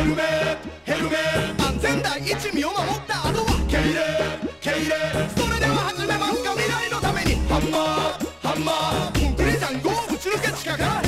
ルメ安全第一身を守った後は敬礼それでは始めますか未来のためにハンマーコンクリートをぶち抜け地下から